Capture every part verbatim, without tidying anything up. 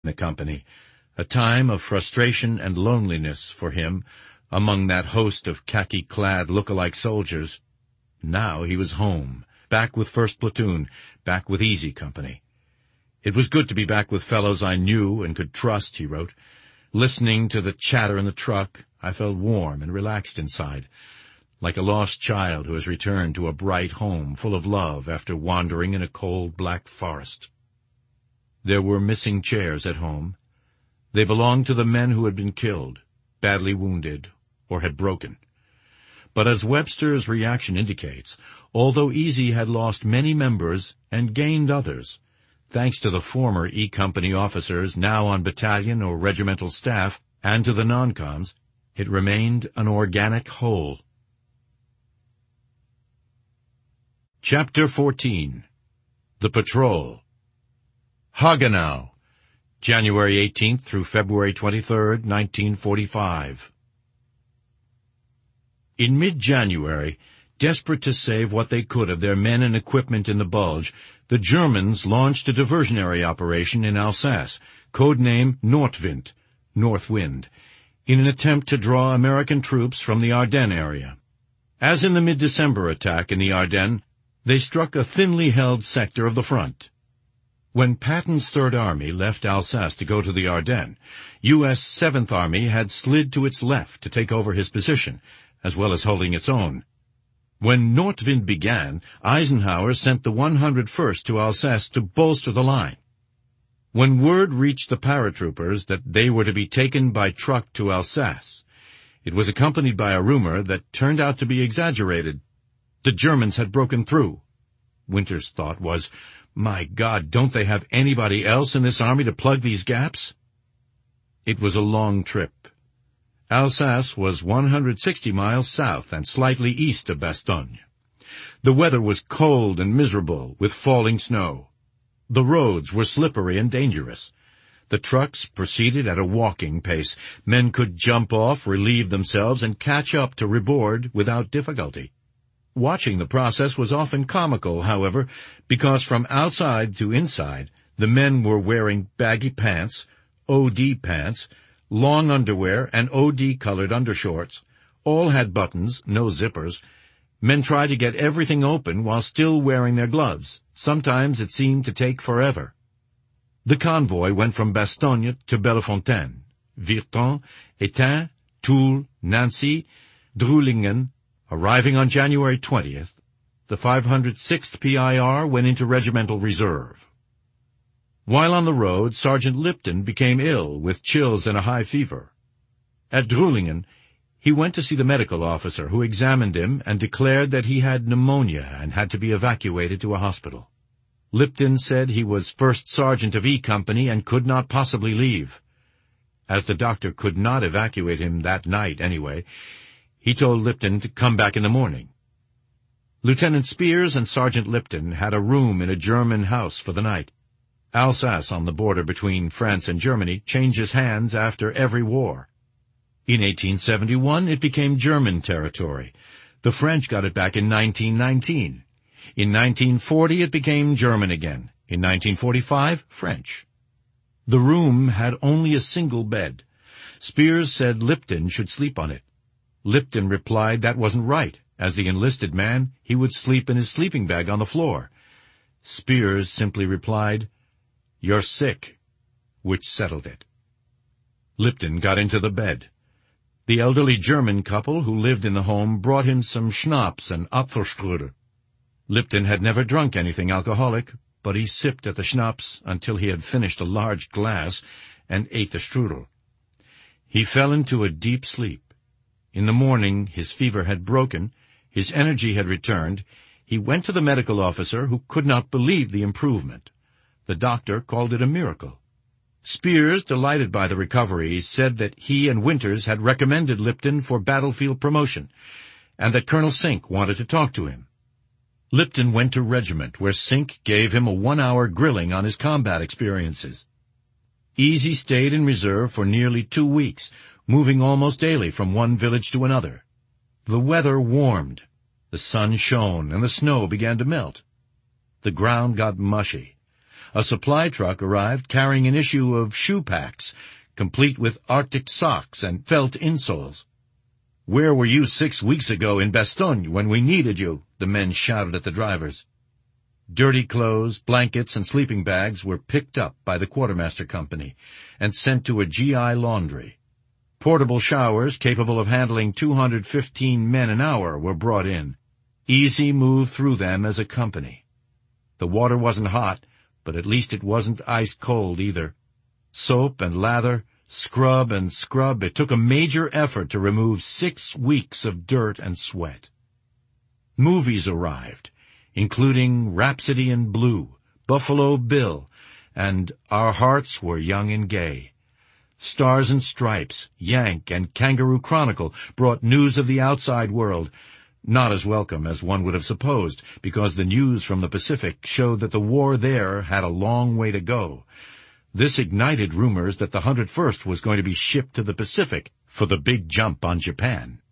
the company, a time of frustration and loneliness for him among that host of khaki-clad look-alike soldiers. Now he was home, back with First Platoon, back with Easy Company. It was good to be back with fellows I knew and could trust, he wrote. Listening to the chatter in the truck, I felt warm and relaxed inside, like a lost child who has returned to a bright home full of love after wandering in a cold black forest. There were missing chairs at home. They belonged to the men who had been killed, badly wounded, or had broken. But as Webster's reaction indicates, although Easy had lost many members and gained others, thanks to the former E Company officers now on battalion or regimental staff, and to the non-coms, it remained an organic whole. Chapter fourteen. The Patrol. Hagenau, January eighteenth through February twenty-third, nineteen forty-five. In mid-January, desperate to save what they could of their men and equipment in the Bulge, the Germans launched a diversionary operation in Alsace, codenamed Nordwind, North Wind, in an attempt to draw American troops from the Ardennes area. As in the mid-December attack in the Ardennes, they struck a thinly held sector of the front. When Patton's Third Army left Alsace to go to the Ardennes, U S Seventh Army had slid to its left to take over his position, as well as holding its own. When Nordwind began, Eisenhower sent the one hundred first to Alsace to bolster the line. When word reached the paratroopers that they were to be taken by truck to Alsace, it was accompanied by a rumor that turned out to be exaggerated. The Germans had broken through. Winter's thought was, my God, don't they have anybody else in this army to plug these gaps? It was a long trip. Alsace was one hundred sixty miles south and slightly east of Bastogne. The weather was cold and miserable, with falling snow. The roads were slippery and dangerous. The trucks proceeded at a walking pace. Men could jump off, relieve themselves, and catch up to reboard without difficulty. Watching the process was often comical, however, because from outside to inside, the men were wearing baggy pants, O D pants, long underwear, and O D-colored undershorts. All had buttons, no zippers. Men tried to get everything open while still wearing their gloves. Sometimes it seemed to take forever. The convoy went from Bastogne to Bellefontaine, Virton, Étain, Toul, Nancy, Drulingen. Arriving on January twentieth, the five hundred sixth P I R went into regimental reserve. While on the road, Sergeant Lipton became ill with chills and a high fever. At Drulingen, he went to see the medical officer, who examined him and declared that he had pneumonia and had to be evacuated to a hospital. Lipton said he was first sergeant of E Company and could not possibly leave. As the doctor could not evacuate him that night anyway, he told Lipton to come back in the morning. Lieutenant Spears and Sergeant Lipton had a room in a German house for the night. Alsace, on the border between France and Germany, changes hands after every war. In eighteen seventy-one, it became German territory. The French got it back in nineteen nineteen. In nineteen forty, it became German again. In nineteen forty-five, French. The room had only a single bed. Spears said Lipton should sleep on it. Lipton replied that wasn't right. As the enlisted man, he would sleep in his sleeping bag on the floor. Spears simply replied, "You're sick," which settled it. Lipton got into the bed. The elderly German couple who lived in the home brought him some schnapps and Apfelstrudel. Lipton had never drunk anything alcoholic, but he sipped at the schnapps until he had finished a large glass and ate the strudel. He fell into a deep sleep. In the morning, his fever had broken, his energy had returned. He went to the medical officer, who could not believe the improvement. The doctor called it a miracle. Spears, delighted by the recovery, said that he and Winters had recommended Lipton for battlefield promotion, and that Colonel Sink wanted to talk to him. Lipton went to regiment, where Sink gave him a one-hour grilling on his combat experiences. Easy stayed in reserve for nearly two weeks, moving almost daily from one village to another. The weather warmed. The sun shone, and the snow began to melt. The ground got mushy. a supply truck arrived carrying an issue of shoe packs, complete with Arctic socks and felt insoles. "Where were you six weeks ago in Bastogne when we needed you?" the men shouted at the drivers. Dirty clothes, blankets, and sleeping bags were picked up by the quartermaster company and sent to a G I laundry. Portable showers capable of handling two hundred fifteen men an hour were brought in. Easy moved through them as a company. The water wasn't hot, but at least it wasn't ice cold either. Soap and lather, scrub and scrub, it took a major effort to remove six weeks of dirt and sweat. Movies arrived, including Rhapsody in Blue, Buffalo Bill, and Our Hearts Were Young and Gay. Stars and Stripes, Yank, and Kangaroo Chronicle brought news of the outside world, not as welcome as one would have supposed, because the news from the Pacific showed that the war there had a long way to go. This ignited rumors that the one hundred first was going to be shipped to the Pacific for the big jump on Japan.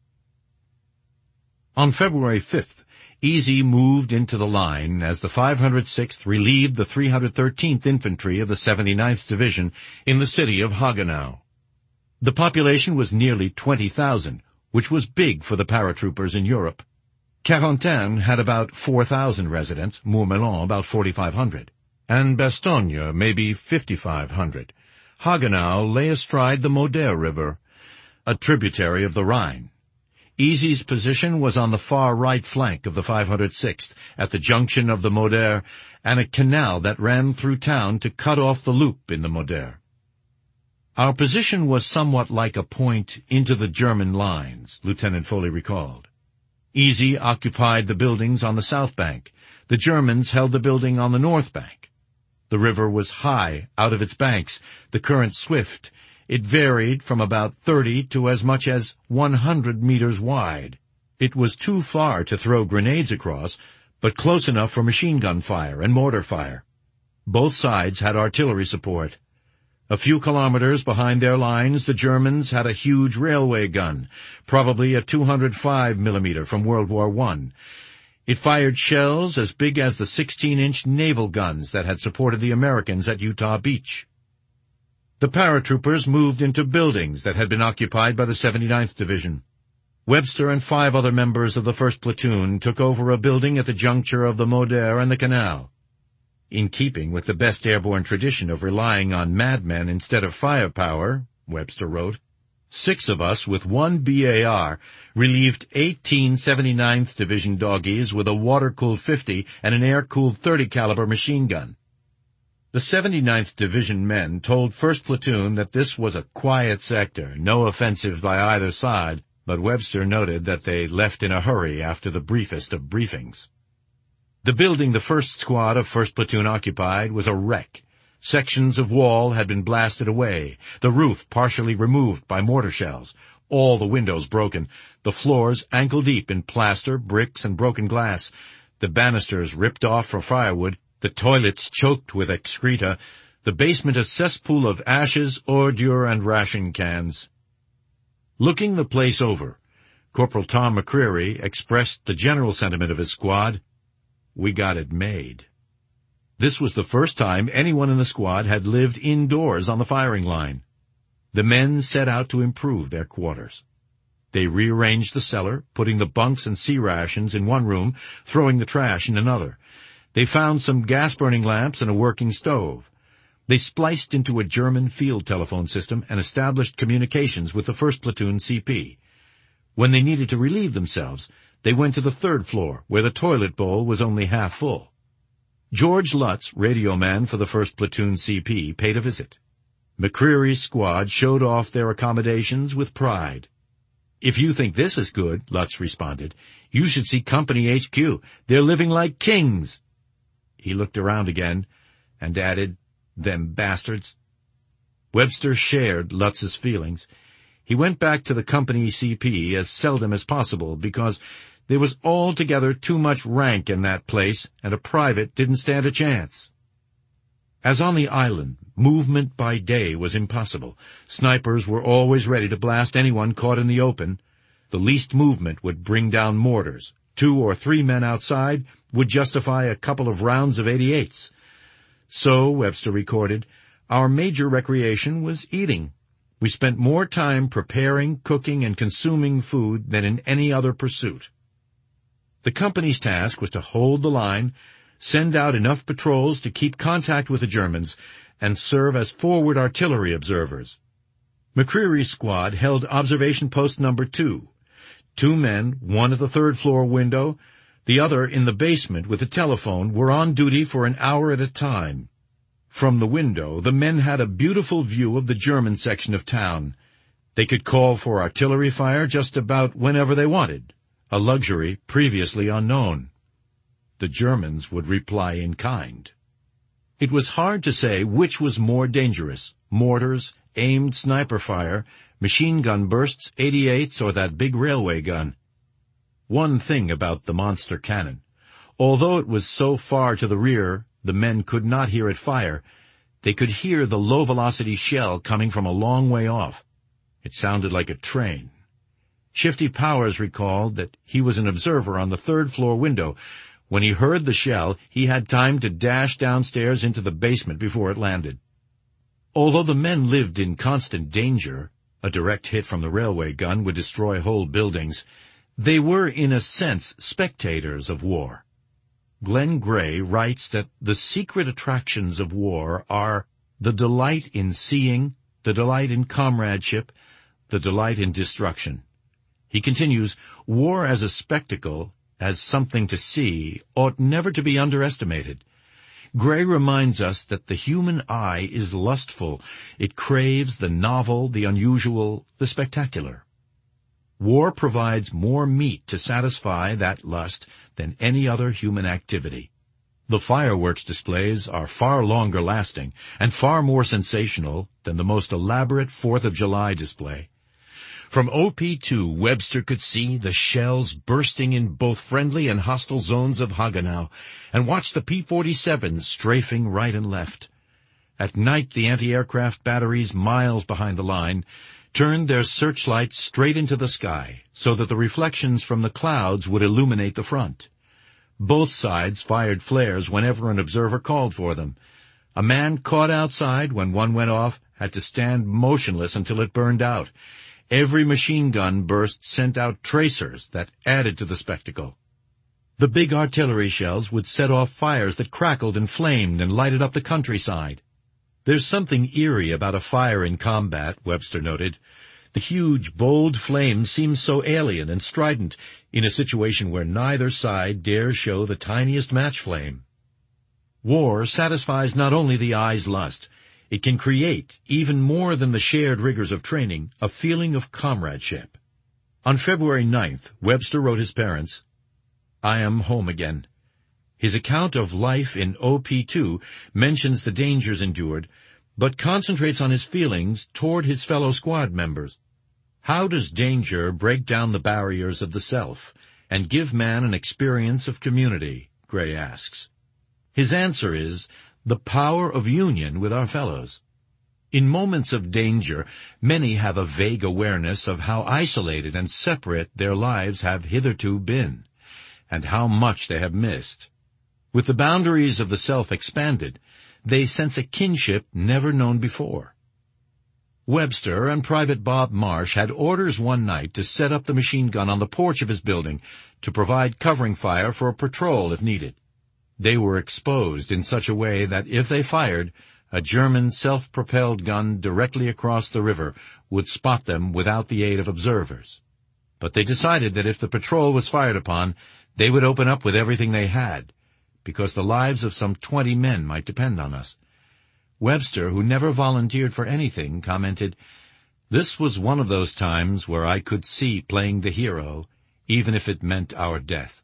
On February fifth, Easy moved into the line as the five hundred sixth relieved the three hundred thirteenth Infantry of the seventy-ninth Division in the city of Haguenau. The population was nearly twenty thousand, which was big for the paratroopers in Europe. Carentan had about four thousand residents, Mourmelon about forty-five hundred, and Bastogne maybe fifty-five hundred. Haguenau lay astride the Moder River, a tributary of the Rhine. Easy's position was on the far right flank of the five hundred sixth, at the junction of the Moder and a canal that ran through town to cut off the loop in the Moder. Our position was somewhat like a point into the German lines, Lieutenant Foley recalled. Easy occupied the buildings on the south bank. The Germans held the building on the north bank. The river was high out of its banks, the current swift. It varied from about thirty to as much as one hundred meters wide. It was too far to throw grenades across, but close enough for machine gun fire and mortar fire. Both sides had artillery support. A few kilometers behind their lines, the Germans had a huge railway gun, probably a two hundred five millimeter from World War One. It fired shells as big as the sixteen inch naval guns that had supported the Americans at Utah Beach. The paratroopers moved into buildings that had been occupied by the seventy-ninth Division. Webster and five other members of the first Platoon took over a building at the juncture of the Moder and the canal. In keeping with the best airborne tradition of relying on madmen instead of firepower, Webster wrote, six of us with one B A R relieved eighteen seventy-ninth Division doggies with a water-cooled fifty and an air-cooled thirty caliber machine gun. The seventy-ninth Division men told first Platoon that this was a quiet sector, no offensive by either side, but Webster noted that they left in a hurry after the briefest of briefings. The building the first squad of first Platoon occupied was a wreck. Sections of wall had been blasted away, the roof partially removed by mortar shells, all the windows broken, the floors ankle-deep in plaster, bricks, and broken glass, the banisters ripped off for firewood, the toilets choked with excreta, the basement a cesspool of ashes, ordure, and ration cans. Looking the place over, Corporal Tom McCreary expressed the general sentiment of his squad: "We got it made." This was the first time anyone in the squad had lived indoors on the firing line. The men set out to improve their quarters. They rearranged the cellar, putting the bunks and sea rations in one room, throwing the trash in another. They found some gas-burning lamps and a working stove. They spliced into a German field telephone system and established communications with the first Platoon C P. When they needed to relieve themselves, they went to the third floor, where the toilet bowl was only half full. George Lutz, radio man for the first Platoon C P, paid a visit. McCreary's squad showed off their accommodations with pride. "If you think this is good," Lutz responded, "you should see Company H Q. They're living like kings." He looked around again and added, "Them bastards." Webster shared Lutz's feelings. He went back to the company C P as seldom as possible because there was altogether too much rank in that place, and a private didn't stand a chance. As on the island, movement by day was impossible. Snipers were always ready to blast anyone caught in the open. The least movement would bring down mortars. Two or three men outside would justify a couple of rounds of eighty-eights. So, Webster recorded, our major recreation was eating. We spent more time preparing, cooking, and consuming food than in any other pursuit. The company's task was to hold the line, send out enough patrols to keep contact with the Germans, and serve as forward artillery observers. McCreary's squad held observation post number two. Two men, one at the third-floor window, the other in the basement with a telephone, were on duty for an hour at a time. From the window, the men had a beautiful view of the German section of town. They could call for artillery fire just about whenever they wanted, a luxury previously unknown. The Germans would reply in kind. It was hard to say which was more dangerous, mortars, aimed sniper fire, machine gun bursts, eighty-eights, or that big railway gun. One thing about the monster cannon. Although it was so far to the rear the men could not hear it fire, they could hear the low-velocity shell coming from a long way off. It sounded like a train. Shifty Powers recalled that he was an observer on the third-floor window. When he heard the shell, he had time to dash downstairs into the basement before it landed. Although the men lived in constant danger, a direct hit from the railway gun would destroy whole buildings, they were in a sense spectators of war. Glenn Gray writes that the secret attractions of war are the delight in seeing, the delight in comradeship, the delight in destruction. He continues, war as a spectacle, as something to see, ought never to be underestimated. Gray reminds us that the human eye is lustful. It craves the novel, the unusual, the spectacular. War provides more meat to satisfy that lust than any other human activity. The fireworks displays are far longer lasting and far more sensational than the most elaborate Fourth of July display. From O P two, Webster could see the shells bursting in both friendly and hostile zones of Hagenau, and watch the P forty-sevens strafing right and left. At night, the anti-aircraft batteries miles behind the line turned their searchlights straight into the sky, so that the reflections from the clouds would illuminate the front. Both sides fired flares whenever an observer called for them. A man caught outside when one went off had to stand motionless until it burned out. Every machine gun burst sent out tracers that added to the spectacle. The big artillery shells would set off fires that crackled and flamed and lighted up the countryside. There's something eerie about a fire in combat, Webster noted. The huge, bold flame seems so alien and strident in a situation where neither side dares show the tiniest match flame. War satisfies not only the eye's lust, it can create, even more than the shared rigors of training, a feeling of comradeship. On February ninth, Webster wrote his parents, "I am home again." His account of life in O P two mentions the dangers endured, but concentrates on his feelings toward his fellow squad members. How does danger break down the barriers of the self and give man an experience of community? Gray asks. His answer is the power of union with our fellows. In moments of danger, many have a vague awareness of how isolated and separate their lives have hitherto been, and how much they have missed. With the boundaries of the self expanded, they sense a kinship never known before. Webster and Private Bob Marsh had orders one night to set up the machine gun on the porch of his building to provide covering fire for a patrol if needed. They were exposed in such a way that if they fired, a German self-propelled gun directly across the river would spot them without the aid of observers. But they decided that if the patrol was fired upon, they would open up with everything they had, because the lives of some twenty men might depend on us. Webster, who never volunteered for anything, commented, "This was one of those times where I could see playing the hero, even if it meant our death."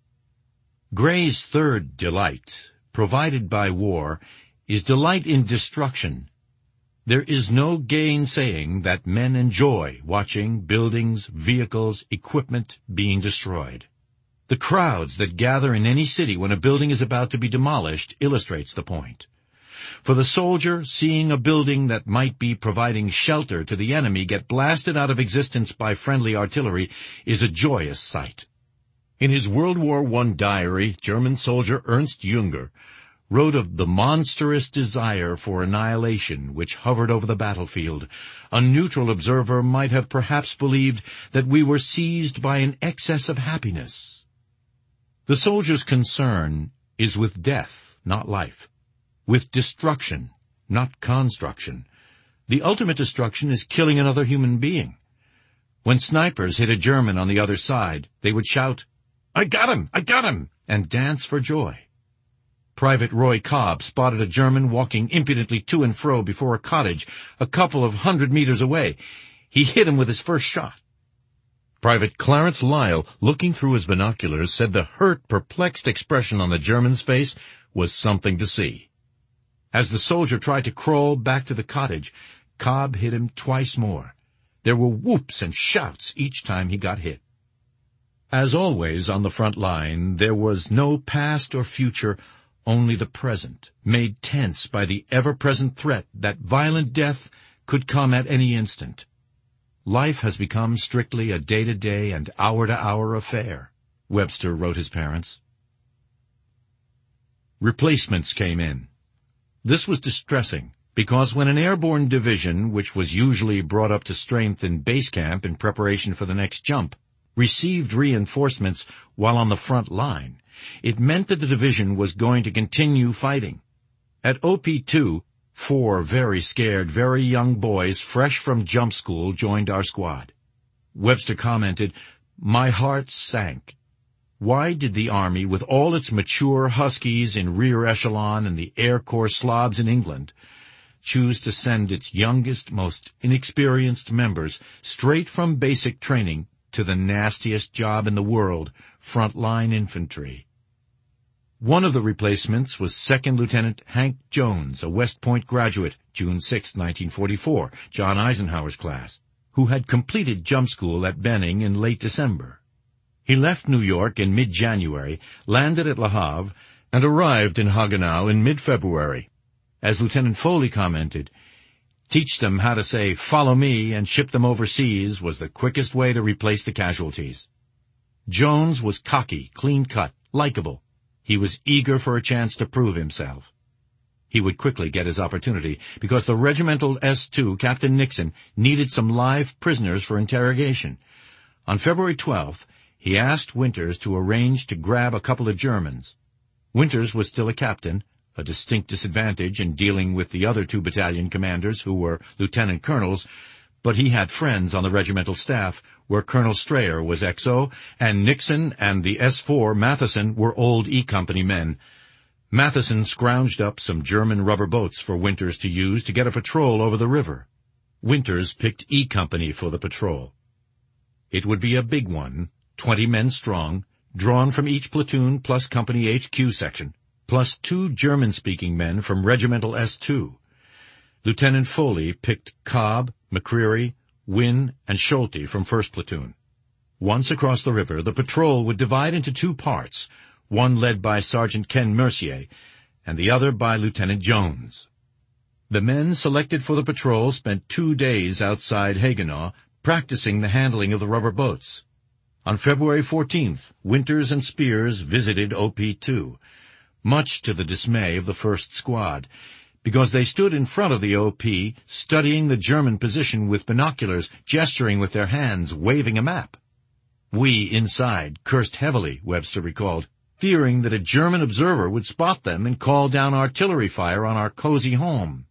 Gray's third delight, provided by war, is delight in destruction. There is no gainsaying that men enjoy watching buildings, vehicles, equipment being destroyed. The crowds that gather in any city when a building is about to be demolished illustrates the point. For the soldier, seeing a building that might be providing shelter to the enemy get blasted out of existence by friendly artillery is a joyous sight. In his World War One diary, German soldier Ernst Junger wrote of the monstrous desire for annihilation which hovered over the battlefield. A neutral observer might have perhaps believed that we were seized by an excess of happiness. The soldier's concern is with death, not life, with destruction, not construction. The ultimate destruction is killing another human being. When snipers hit a German on the other side, they would shout, "I got him! I got him!" and dance for joy. Private Roy Cobb spotted a German walking impudently to and fro before a cottage a couple of hundred meters away. He hit him with his first shot. Private Clarence Lyle, looking through his binoculars, said the hurt, perplexed expression on the German's face was something to see. As the soldier tried to crawl back to the cottage, Cobb hit him twice more. There were whoops and shouts each time he got hit. As always on the front line, there was no past or future, only the present, made tense by the ever-present threat that violent death could come at any instant. Life has become strictly a day-to-day and hour-to-hour affair, Webster wrote his parents. Replacements came in. This was distressing, because when an airborne division, which was usually brought up to strength in base camp in preparation for the next jump, received reinforcements while on the front line, it meant that the division was going to continue fighting. At O P two, four very scared, very young boys fresh from jump school joined our squad. Webster commented, "My heart sank. Why did the Army, with all its mature Huskies in rear echelon and the Air Corps Slavs in England, choose to send its youngest, most inexperienced members straight from basic training to the nastiest job in the world, front-line infantry?" One of the replacements was Second Lieutenant Hank Jones, a West Point graduate, June sixth, nineteen forty-four, John Eisenhower's class, who had completed jump school at Benning in late December. He left New York in mid-January, landed at Le Havre, and arrived in Hagenau in mid-February. As Lieutenant Foley commented, "Teach them how to say, 'Follow me,' and ship them overseas was the quickest way to replace the casualties." Jones was cocky, clean-cut, likable. He was eager for a chance to prove himself. He would quickly get his opportunity, because the regimental S two, Captain Nixon, needed some live prisoners for interrogation. On February twelfth, he asked Winters to arrange to grab a couple of Germans. Winters was still a captain, a distinct disadvantage in dealing with the other two battalion commanders, who were lieutenant colonels, but he had friends on the regimental staff, where Colonel Strayer was X O, and Nixon and the S four, Matheson, were old E Company men. Matheson scrounged up some German rubber boats for Winters to use to get a patrol over the river. Winters picked E Company for the patrol. It would be a big one, twenty men strong, drawn from each platoon plus Company H Q section, plus two German-speaking men from Regimental S two. Lieutenant Foley picked Cobb, McCreary, Wynne, and Schulte from first Platoon. Once across the river, the patrol would divide into two parts, one led by Sergeant Ken Mercier, and the other by Lieutenant Jones. The men selected for the patrol spent two days outside Hagenau, practicing the handling of the rubber boats. On February fourteenth, Winters and Spears visited O P two, much to the dismay of the first squad, because they stood in front of the O P, studying the German position with binoculars, gesturing with their hands, waving a map. We, inside, cursed heavily, Webster recalled, fearing that a German observer would spot them and call down artillery fire on our cozy home.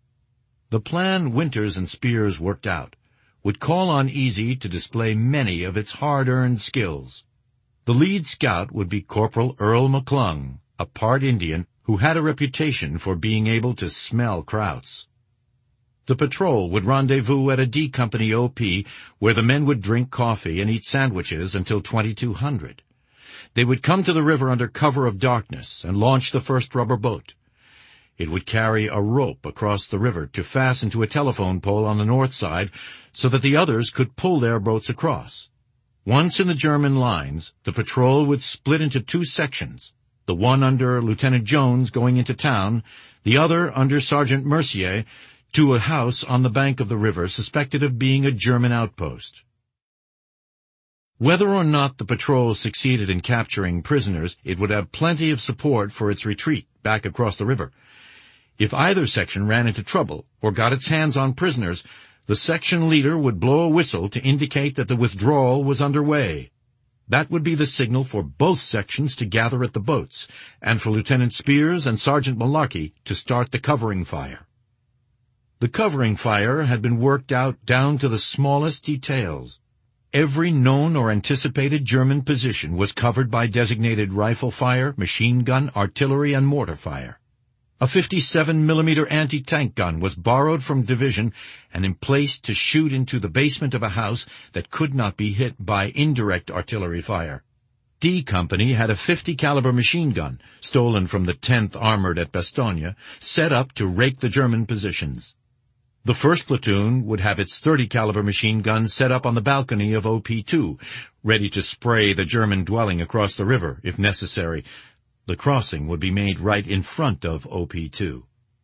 The plan Winters and Spears worked out would call on Easy to display many of its hard-earned skills. The lead scout would be Corporal Earl McClung, a part Indian, who had a reputation for being able to smell krauts. The patrol would rendezvous at a D Company O P, where the men would drink coffee and eat sandwiches until twenty-two hundred. They would come to the river under cover of darkness and launch the first rubber boat. It would carry a rope across the river to fasten to a telephone pole on the north side so that the others could pull their boats across. Once in the German lines, the patrol would split into two sections, the one under Lieutenant Jones going into town, the other under Sergeant Mercier, to a house on the bank of the river suspected of being a German outpost. Whether or not the patrol succeeded in capturing prisoners, it would have plenty of support for its retreat back across the river. If either section ran into trouble or got its hands on prisoners, the section leader would blow a whistle to indicate that the withdrawal was underway. That would be the signal for both sections to gather at the boats, and for Lieutenant Spears and Sergeant Malarkey to start the covering fire. The covering fire had been worked out down to the smallest details. Every known or anticipated German position was covered by designated rifle fire, machine gun, artillery, and mortar fire. A fifty-seven millimeter anti-tank gun was borrowed from division and emplaced to shoot into the basement of a house that could not be hit by indirect artillery fire. D Company had a fifty caliber machine gun, stolen from the tenth Armored at Bastogne, set up to rake the German positions. The first platoon would have its thirty caliber machine gun set up on the balcony of O P two, ready to spray the German dwelling across the river, if necessary. The crossing would be made right in front of O P two.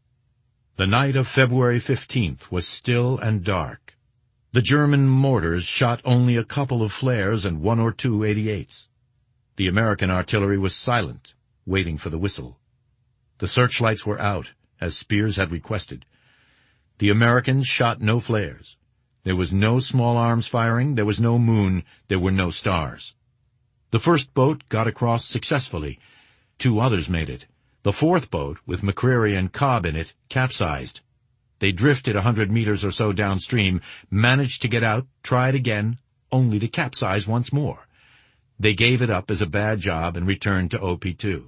The night of February fifteenth was still and dark. The German mortars shot only a couple of flares and one or two eighty-eights. The American artillery was silent, waiting for the whistle. The searchlights were out, as Spears had requested. The Americans shot no flares. There was no small arms firing, there was no moon, there were no stars. The first boat got across successfully. Two others made it. The fourth boat, with McCreary and Cobb in it, capsized. They drifted a hundred meters or so downstream, managed to get out, tried again, only to capsize once more. They gave it up as a bad job and returned to O P two.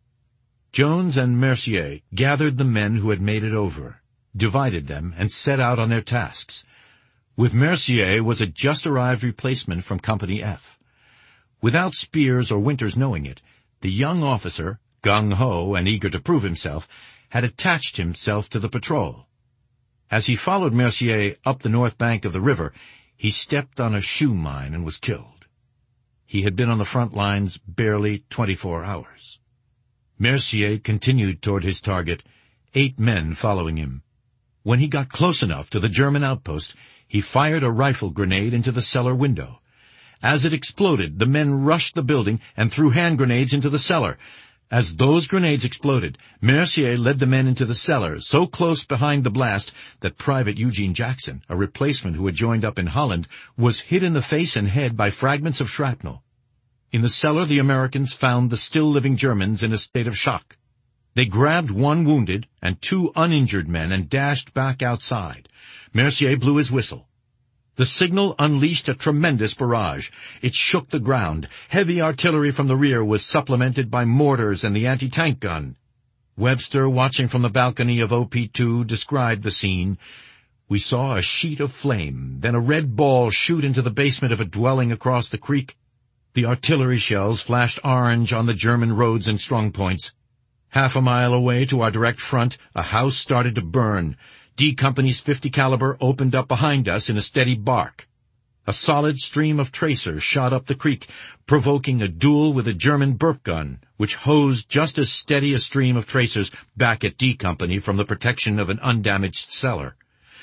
Jones and Mercier gathered the men who had made it over, divided them, and set out on their tasks. With Mercier was a just-arrived replacement from Company F. Without Spears or Winters knowing it, the young officer, gung-ho and eager to prove himself, had attached himself to the patrol. As he followed Mercier up the north bank of the river, he stepped on a shoe mine and was killed. He had been on the front lines barely twenty-four hours. Mercier continued toward his target, eight men following him. When he got close enough to the German outpost, he fired a rifle grenade into the cellar window. As it exploded, the men rushed the building and threw hand grenades into the cellar. As those grenades exploded, Mercier led the men into the cellar, so close behind the blast that Private Eugene Jackson, a replacement who had joined up in Holland, was hit in the face and head by fragments of shrapnel. In the cellar, the Americans found the still-living Germans in a state of shock. They grabbed one wounded and two uninjured men and dashed back outside. Mercier blew his whistle. The signal unleashed a tremendous barrage. It shook the ground. Heavy artillery from the rear was supplemented by mortars and the anti-tank gun. Webster, watching from the balcony of O P two, described the scene. We saw a sheet of flame, then a red ball shoot into the basement of a dwelling across the creek. The artillery shells flashed orange on the German roads and strongpoints. Half a mile away to our direct front, a house started to burn. D Company's fifty caliber opened up behind us in a steady bark. A solid stream of tracers shot up the creek, provoking a duel with a German burp gun, which hosed just as steady a stream of tracers back at D Company from the protection of an undamaged cellar.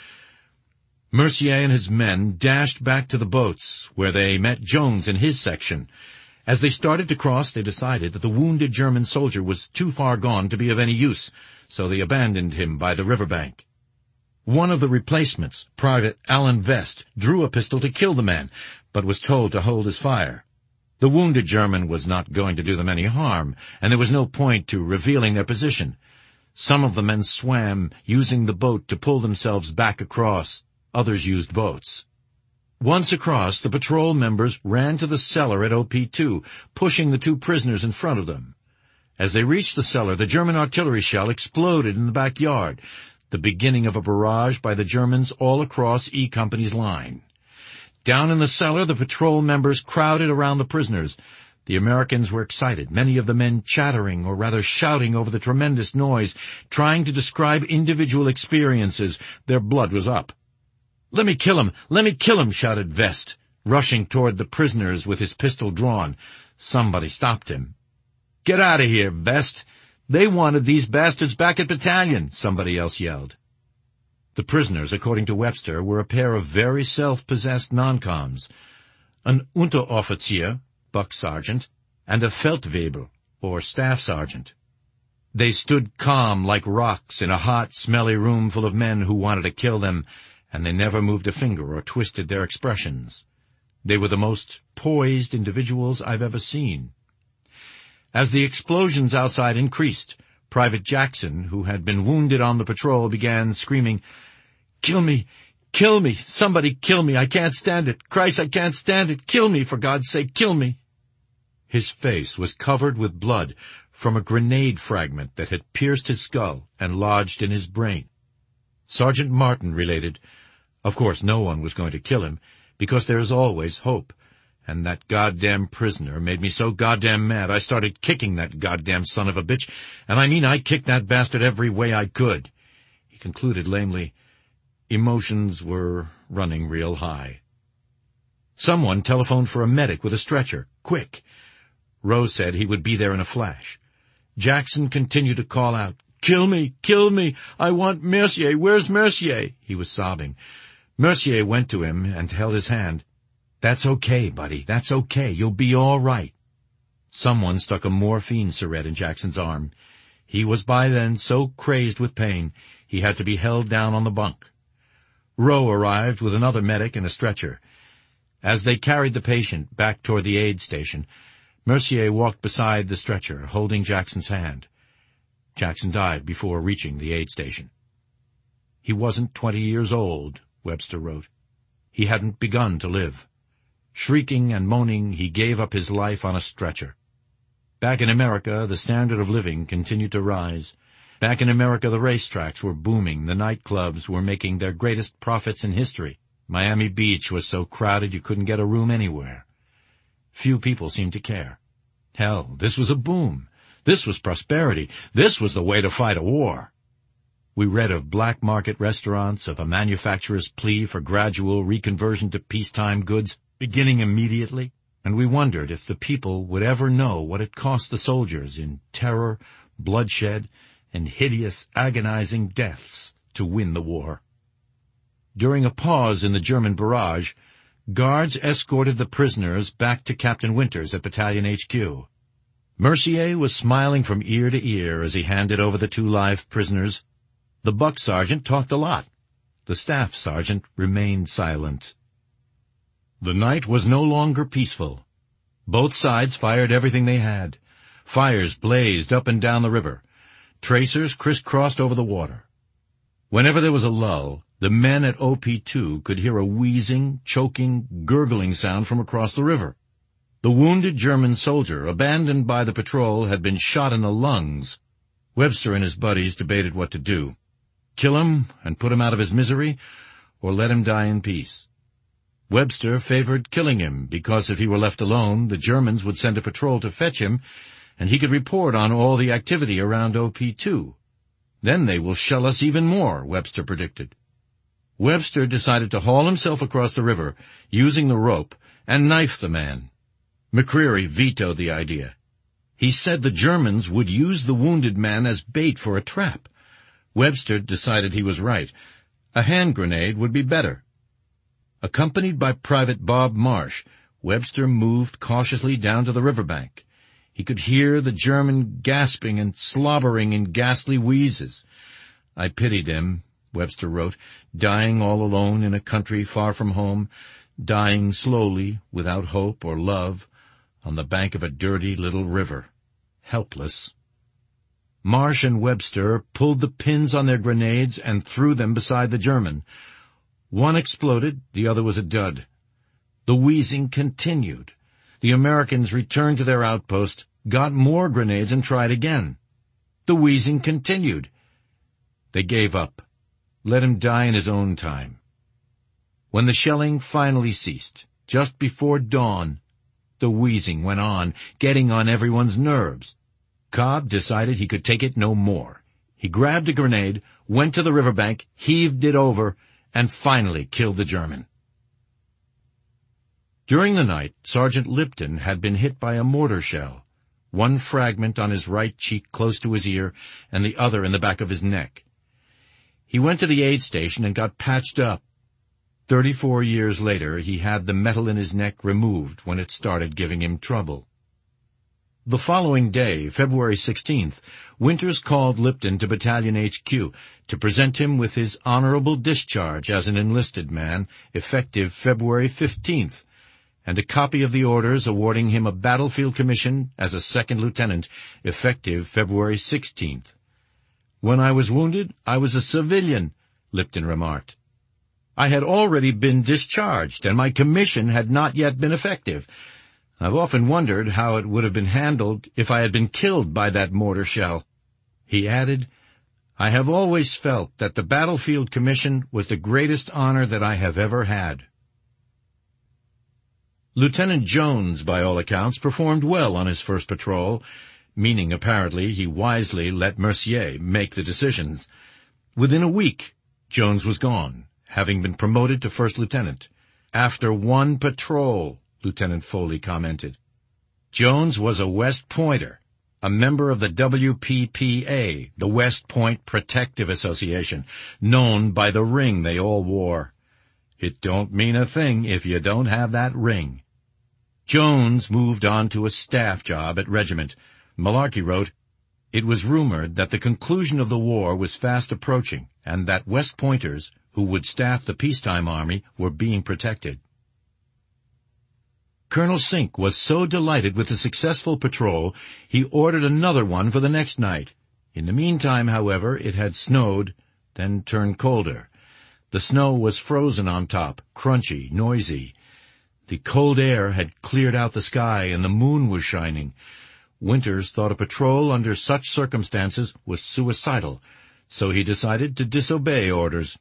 Mercier and his men dashed back to the boats, where they met Jones in his section. As they started to cross, they decided that the wounded German soldier was too far gone to be of any use, so they abandoned him by the riverbank. One of the replacements, Private Alan Vest, drew a pistol to kill the man, but was told to hold his fire. The wounded German was not going to do them any harm, and there was no point to revealing their position. Some of the men swam, using the boat to pull themselves back across. Others used boats. Once across, the patrol members ran to the cellar at O P two, pushing the two prisoners in front of them. As they reached the cellar, the German artillery shell exploded in the backyard, the beginning of a barrage by the Germans all across E Company's line. Down in the cellar, the patrol members crowded around the prisoners. The Americans were excited, many of the men chattering or rather shouting over the tremendous noise, trying to describe individual experiences. Their blood was up. "Let me kill him! Let me kill him!" shouted Vest, rushing toward the prisoners with his pistol drawn. Somebody stopped him. "Get out of here, Vest! They wanted these bastards back at battalion," somebody else yelled. The prisoners, according to Webster, were a pair of very self-possessed non-coms. an Unteroffizier, buck sergeant, and a Feldwebel, or staff sergeant. They stood calm like rocks in a hot, smelly room full of men who wanted to kill them, and they never moved a finger or twisted their expressions. They were the most poised individuals I've ever seen. As the explosions outside increased, Private Jackson, who had been wounded on the patrol, began screaming, "Kill me! Kill me! Somebody kill me! I can't stand it! Christ, I can't stand it! Kill me, for God's sake, kill me!" His face was covered with blood from a grenade fragment that had pierced his skull and lodged in his brain. Sergeant Martin related, "Of course no one was going to kill him, because there is always hope. And that goddamn prisoner made me so goddamn mad I started kicking that goddamn son of a bitch, and I mean I kicked that bastard every way I could." He concluded lamely, "Emotions were running real high." Someone telephoned for a medic with a stretcher. Quick! Rose said he would be there in a flash. Jackson continued to call out, "Kill me! Kill me! I want Mercier! Where's Mercier?" He was sobbing. Mercier went to him and held his hand. "That's okay, buddy. That's okay. You'll be all right." Someone stuck a morphine syringe in Jackson's arm. He was by then so crazed with pain, he had to be held down on the bunk. Rowe arrived with another medic and a stretcher. As they carried the patient back toward the aid station, Mercier walked beside the stretcher, holding Jackson's hand. Jackson died before reaching the aid station. He wasn't twenty years old, Webster wrote. He hadn't begun to live. Shrieking and moaning, he gave up his life on a stretcher. Back in America, the standard of living continued to rise. Back in America, the racetracks were booming. The nightclubs were making their greatest profits in history. Miami Beach was so crowded you couldn't get a room anywhere. Few people seemed to care. Hell, this was a boom. This was prosperity. This was the way to fight a war. We read of black market restaurants, of a manufacturer's plea for gradual reconversion to peacetime goods, beginning immediately, and we wondered if the people would ever know what it cost the soldiers in terror, bloodshed, and hideous, agonizing deaths to win the war. During a pause in the German barrage, guards escorted the prisoners back to Captain Winters at Battalion H Q. Mercier was smiling from ear to ear as he handed over the two live prisoners. The buck sergeant talked a lot. The staff sergeant remained silent. The night was no longer peaceful. Both sides fired everything they had. Fires blazed up and down the river. Tracers crisscrossed over the water. Whenever there was a lull, the men at O P two could hear a wheezing, choking, gurgling sound from across the river. The wounded German soldier, abandoned by the patrol, had been shot in the lungs. Webster and his buddies debated what to do. Kill him and put him out of his misery, or let him die in peace. Webster favored killing him, because if he were left alone, the Germans would send a patrol to fetch him, and he could report on all the activity around O P two. Then they will shell us even more, Webster predicted. Webster decided to haul himself across the river, using the rope, and knife the man. McCreary vetoed the idea. He said the Germans would use the wounded man as bait for a trap. Webster decided he was right. A hand grenade would be better. Accompanied by Private Bob Marsh, Webster moved cautiously down to the riverbank. He could hear the German gasping and slobbering in ghastly wheezes. "I pitied him," Webster wrote, "dying all alone in a country far from home, dying slowly, without hope or love, on the bank of a dirty little river, helpless." Marsh and Webster pulled the pins on their grenades and threw them beside the German. One exploded, the other was a dud. The wheezing continued. The Americans returned to their outpost, got more grenades, and tried again. The wheezing continued. They gave up. Let him die in his own time. When the shelling finally ceased, just before dawn, the wheezing went on, getting on everyone's nerves. Cobb decided he could take it no more. He grabbed a grenade, went to the riverbank, heaved it over, and finally killed the German. During the night, Sergeant Lipton had been hit by a mortar shell, one fragment on his right cheek close to his ear, and the other in the back of his neck. He went to the aid station and got patched up. Thirty-four years later, he had the metal in his neck removed when it started giving him trouble. The following day, February sixteenth, Winters called Lipton to Battalion H Q to present him with his honorable discharge as an enlisted man, effective February fifteenth, and a copy of the orders awarding him a battlefield commission as a second lieutenant, effective February sixteenth. "When I was wounded, I was a civilian," Lipton remarked. "I had already been discharged, and my commission had not yet been effective. I've often wondered how it would have been handled if I had been killed by that mortar shell." He added, "I have always felt that the battlefield commission was the greatest honor that I have ever had." Lieutenant Jones, by all accounts, performed well on his first patrol, meaning apparently he wisely let Mercier make the decisions. Within a week, Jones was gone, having been promoted to first lieutenant. "After one patrol," Lieutenant Foley commented. Jones was a West Pointer, a member of the W P P A, the West Point Protective Association, known by the ring they all wore. It don't mean a thing if you don't have that ring. Jones moved on to a staff job at regiment. Malarkey wrote, "It was rumored that the conclusion of the war was fast approaching and that West Pointers, who would staff the peacetime army, were being protected." Colonel Sink was so delighted with the successful patrol, he ordered another one for the next night. In the meantime, however, it had snowed, then turned colder. The snow was frozen on top, crunchy, noisy. The cold air had cleared out the sky, and the moon was shining. Winters thought a patrol under such circumstances was suicidal, so he decided to disobey orders.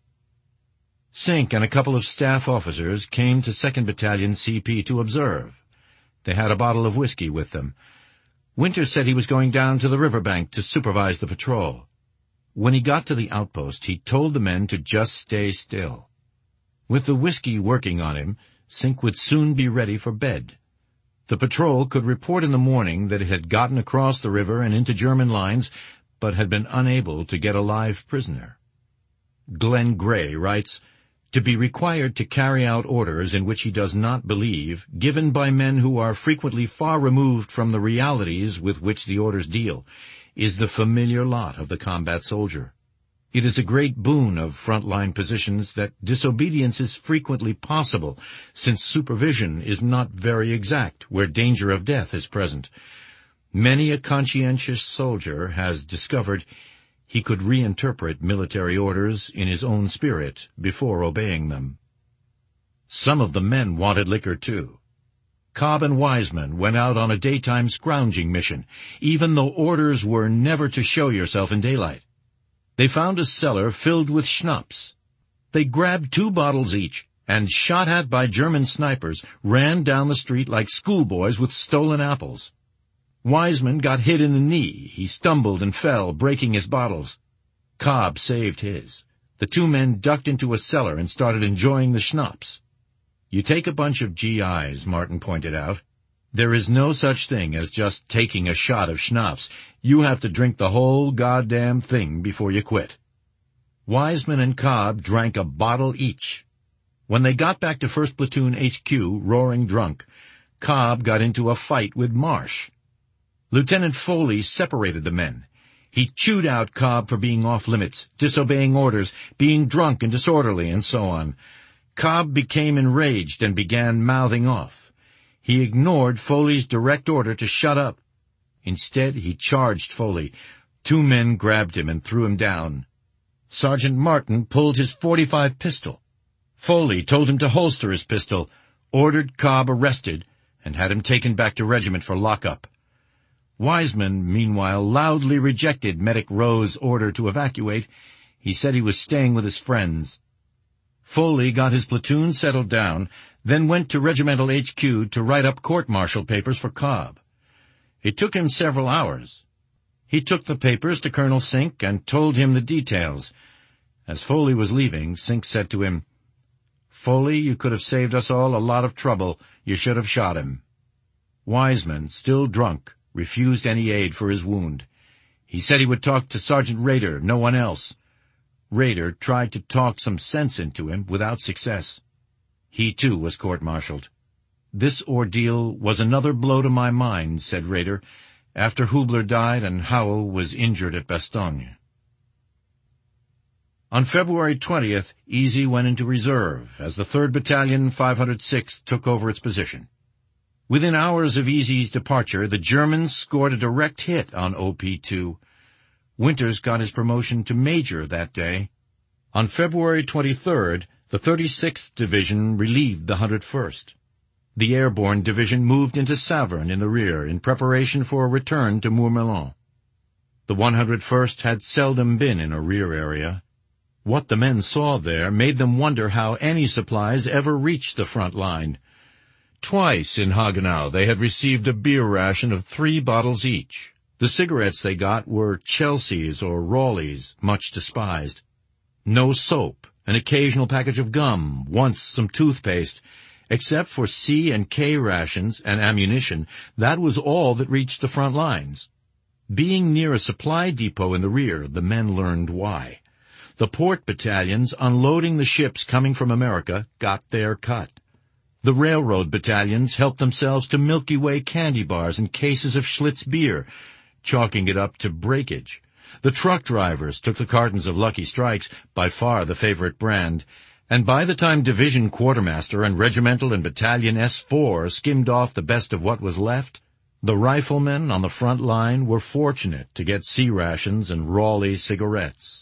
Sink and a couple of staff officers came to second Battalion C P to observe. They had a bottle of whiskey with them. Winters said he was going down to the riverbank to supervise the patrol. When he got to the outpost, he told the men to just stay still. With the whiskey working on him, Sink would soon be ready for bed. The patrol could report in the morning that it had gotten across the river and into German lines, but had been unable to get a live prisoner. Glenn Gray writes, "To be required to carry out orders in which he does not believe, given by men who are frequently far removed from the realities with which the orders deal, is the familiar lot of the combat soldier. It is a great boon of front-line positions that disobedience is frequently possible, since supervision is not very exact where danger of death is present. Many a conscientious soldier has discovered he could reinterpret military orders in his own spirit before obeying them." Some of the men wanted liquor, too. Cobb and Wiseman went out on a daytime scrounging mission, even though orders were never to show yourself in daylight. They found a cellar filled with schnapps. They grabbed two bottles each, and, shot at by German snipers, ran down the street like schoolboys with stolen apples. Wiseman got hit in the knee. He stumbled and fell, breaking his bottles. Cobb saved his. The two men ducked into a cellar and started enjoying the schnapps. "You take a bunch of G Is, Martin pointed out. There is no such thing as just taking a shot of schnapps. You have to drink the whole goddamn thing before you quit." Wiseman and Cobb drank a bottle each. When they got back to first Platoon H Q, roaring drunk, Cobb got into a fight with Marsh. Lieutenant Foley separated the men. He chewed out Cobb for being off-limits, disobeying orders, being drunk and disorderly, and so on. Cobb became enraged and began mouthing off. He ignored Foley's direct order to shut up. Instead, he charged Foley. Two men grabbed him and threw him down. Sergeant Martin pulled his forty-five pistol. Foley told him to holster his pistol, ordered Cobb arrested, and had him taken back to regiment for lockup. Wiseman, meanwhile, loudly rejected Medic Rowe's order to evacuate. He said he was staying with his friends. Foley got his platoon settled down, then went to regimental H Q to write up court-martial papers for Cobb. It took him several hours. He took the papers to Colonel Sink and told him the details. As Foley was leaving, Sink said to him, "Foley, you could have saved us all a lot of trouble. You should have shot him." Wiseman, still drunk, refused any aid for his wound. He said he would talk to Sergeant Rader, no one else. Rader tried to talk some sense into him without success. He too was court-martialed. "This ordeal was another blow to my mind," said Raeder, after Hubler died and Howell was injured at Bastogne. On February twentieth, Easy went into reserve as the third Battalion, five hundred sixth, took over its position. Within hours of Easy's departure, the Germans scored a direct hit on O P two. Winters got his promotion to major that day. On February twenty-third, the thirty-sixth Division relieved the one hundred first. The Airborne Division moved into Saverne in the rear in preparation for a return to Mourmelon. The one hundred first had seldom been in a rear area. What the men saw there made them wonder how any supplies ever reached the front line. Twice in Hagenau they had received a beer ration of three bottles each. The cigarettes they got were Chelsea's or Rawleigh's, much despised. No soap, an occasional package of gum, once some toothpaste. Except for C and K rations and ammunition, that was all that reached the front lines. Being near a supply depot in the rear, the men learned why. The port battalions unloading the ships coming from America got their cut. The railroad battalions helped themselves to Milky Way candy bars and cases of Schlitz beer, chalking it up to breakage. The truck drivers took the cartons of Lucky Strikes, by far the favorite brand, and by the time Division Quartermaster and Regimental and Battalion S four skimmed off the best of what was left, the riflemen on the front line were fortunate to get C rations and Raleigh cigarettes.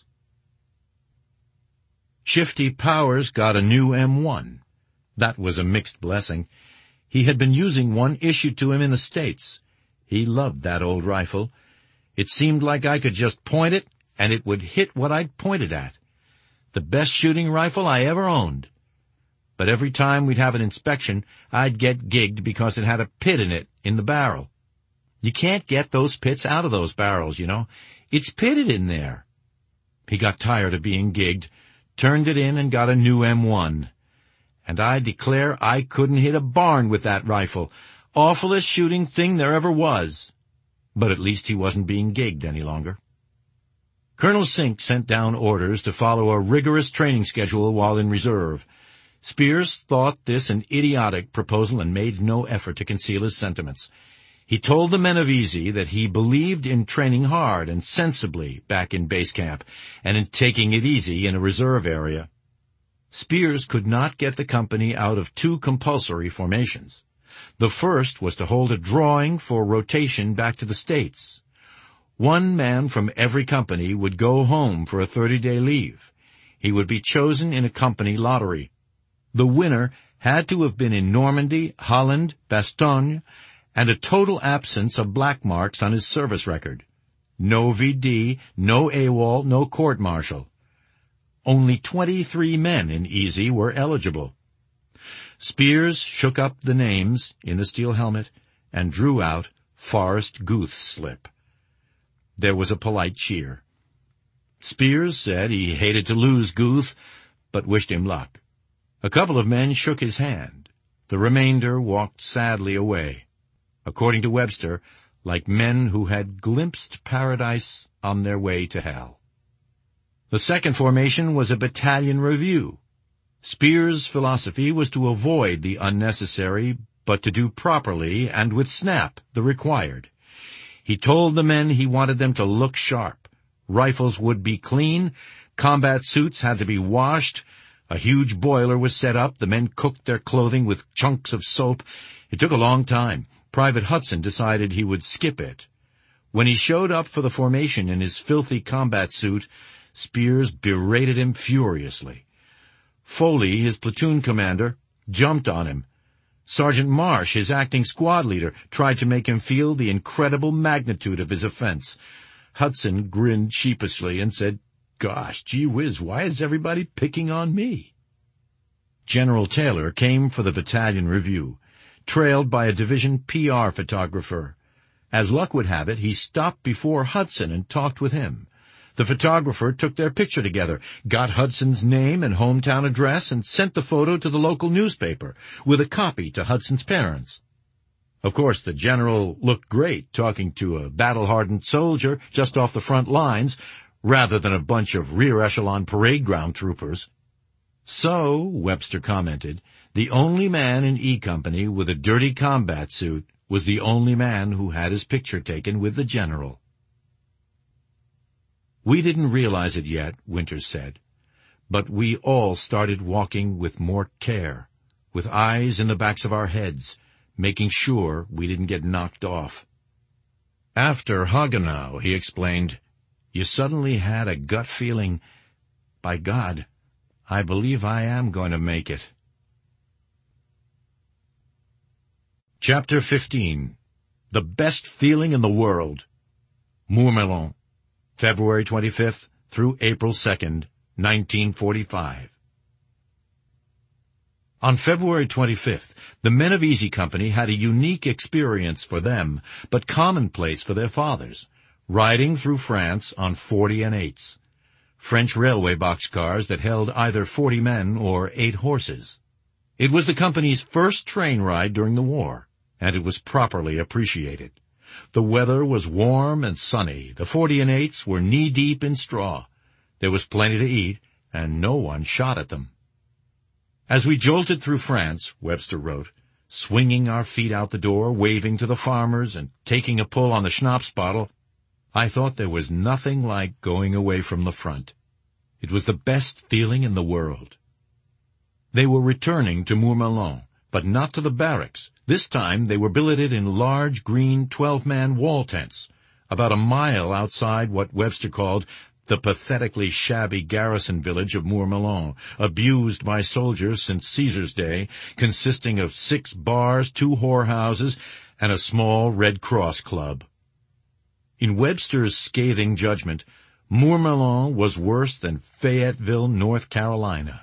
Shifty Powers got a new M one. That was a mixed blessing. He had been using one issued to him in the States. He loved that old rifle. It seemed like I could just point it, and it would hit what I'd pointed at. The best shooting rifle I ever owned. But every time we'd have an inspection, I'd get gigged because it had a pit in it in the barrel. You can't get those pits out of those barrels, you know. It's pitted in there. He got tired of being gigged, turned it in and got a new M one. And I declare I couldn't hit a barn with that rifle. Awfulest shooting thing there ever was. But at least he wasn't being gigged any longer. Colonel Sink sent down orders to follow a rigorous training schedule while in reserve. Spears thought this an idiotic proposal and made no effort to conceal his sentiments. He told the men of Easy that he believed in training hard and sensibly back in base camp, and in taking it easy in a reserve area. Spears could not get the company out of two compulsory formations. The first was to hold a drawing for rotation back to the States. One man from every company would go home for a thirty-day leave. He would be chosen in a company lottery. The winner had to have been in Normandy, Holland, Bastogne, and a total absence of black marks on his service record. No V D, no AWOL, no court-martial. Only twenty-three men in Easy were eligible. Spears shook up the names in the steel helmet and drew out Forrest Guth's slip. There was a polite cheer. Spears said he hated to lose Guth, but wished him luck. A couple of men shook his hand. The remainder walked sadly away, according to Webster, like men who had glimpsed paradise on their way to hell. The second formation was a battalion review. Spears' philosophy was to avoid the unnecessary, but to do properly and with snap the required. He told the men he wanted them to look sharp. Rifles would be clean, combat suits had to be washed, a huge boiler was set up, the men cooked their clothing with chunks of soap. It took a long time. Private Hudson decided he would skip it. When he showed up for the formation in his filthy combat suit, Spears berated him furiously. Foley, his platoon commander, jumped on him. Sergeant Marsh, his acting squad leader, tried to make him feel the incredible magnitude of his offense. Hudson grinned sheepishly and said, "Gosh, gee whiz, why is everybody picking on me?" General Taylor came for the battalion review, trailed by a division P R photographer. As luck would have it, he stopped before Hudson and talked with him. The photographer took their picture together, got Hudson's name and hometown address, and sent the photo to the local newspaper, with a copy to Hudson's parents. Of course, the general looked great talking to a battle-hardened soldier just off the front lines, rather than a bunch of rear-echelon parade ground troopers. So, Webster commented, the only man in E Company with a dirty combat suit was the only man who had his picture taken with the general. We didn't realize it yet, Winters said, but we all started walking with more care, with eyes in the backs of our heads, making sure we didn't get knocked off. After Hagenau, he explained, you suddenly had a gut feeling, by God, I believe I am going to make it. Chapter fifteen. The Best Feeling in the World. Mourmelon, February twenty-fifth through April second, nineteen forty-five. On February twenty-fifth, the men of Easy Company had a unique experience for them, but commonplace for their fathers, riding through France on forty and eights, French railway boxcars that held either forty men or eight horses. It was the company's first train ride during the war, and it was properly appreciated. The weather was warm and sunny. The forty and eights were knee-deep in straw. There was plenty to eat, and no one shot at them. As we jolted through France, Webster wrote, swinging our feet out the door, waving to the farmers, and taking a pull on the schnapps bottle, I thought there was nothing like going away from the front. It was the best feeling in the world. They were returning to Mourmelon, but not to the barracks. This time they were billeted in large green twelve-man wall tents, about a mile outside what Webster called the pathetically shabby garrison village of Mourmelon, abused by soldiers since Caesar's day, consisting of six bars, two whorehouses, and a small Red Cross club. In Webster's scathing judgment, Mourmelon was worse than Fayetteville, North Carolina.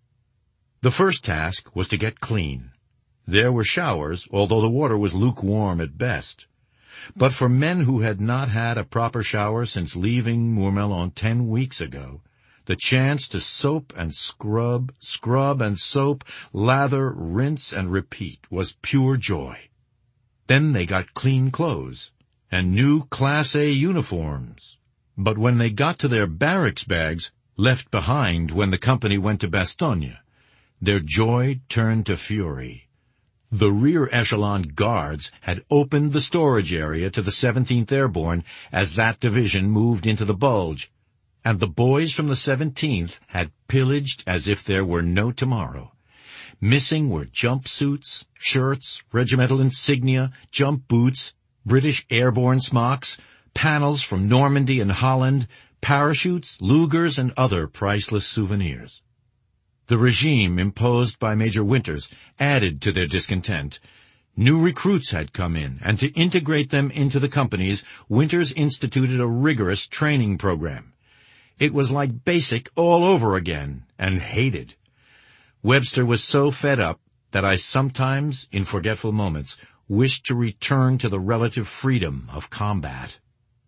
The first task was to get clean. There were showers, although the water was lukewarm at best. But for men who had not had a proper shower since leaving Mourmelon ten weeks ago, the chance to soap and scrub, scrub and soap, lather, rinse, and repeat was pure joy. Then they got clean clothes and new Class A uniforms. But when they got to their barracks bags, left behind when the company went to Bastogne, their joy turned to fury. The rear echelon guards had opened the storage area to the seventeenth Airborne as that division moved into the Bulge, and the boys from the seventeenth had pillaged as if there were no tomorrow. Missing were jumpsuits, shirts, regimental insignia, jump boots, British airborne smocks, panels from Normandy and Holland, parachutes, Lugers, and other priceless souvenirs. The regime imposed by Major Winters added to their discontent. New recruits had come in, and to integrate them into the companies, Winters instituted a rigorous training program. It was like basic all over again, and hated. Webster was so fed up that I sometimes, in forgetful moments, wished to return to the relative freedom of combat.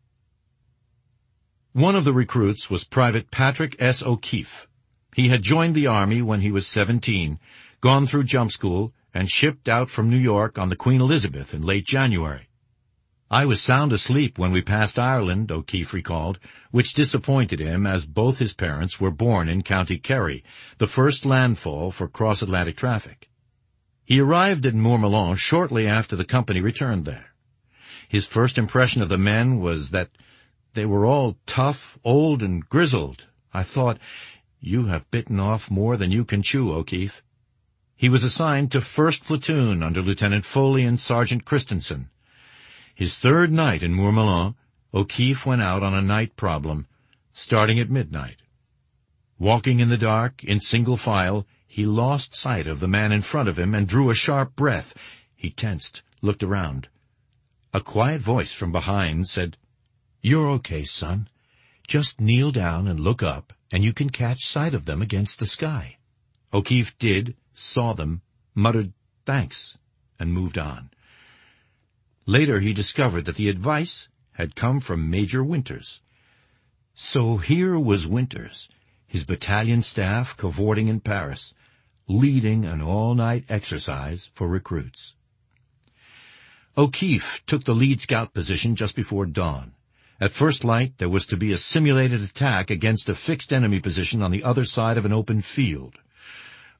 One of the recruits was Private Patrick S. O'Keefe. He had joined the Army when he was seventeen, gone through jump school, and shipped out from New York on the Queen Elizabeth in late January. I was sound asleep when we passed Ireland, O'Keefe recalled, which disappointed him as both his parents were born in County Kerry, the first landfall for cross-Atlantic traffic. He arrived at Mourmelon shortly after the company returned there. His first impression of the men was that they were all tough, old, and grizzled. I thought, you have bitten off more than you can chew, O'Keefe. He was assigned to first Platoon under Lieutenant Foley and Sergeant Christensen. His third night in Mourmelon, O'Keefe went out on a night problem, starting at midnight. Walking in the dark, in single file, he lost sight of the man in front of him and drew a sharp breath. He tensed, looked around. A quiet voice from behind said, "You're okay, son. Just kneel down and look up, and you can catch sight of them against the sky." O'Keefe did, saw them, muttered, "Thanks," and moved on. Later he discovered that the advice had come from Major Winters. So here was Winters, his battalion staff cavorting in Paris, leading an all-night exercise for recruits. O'Keefe took the lead scout position just before dawn. At first light, there was to be a simulated attack against a fixed enemy position on the other side of an open field.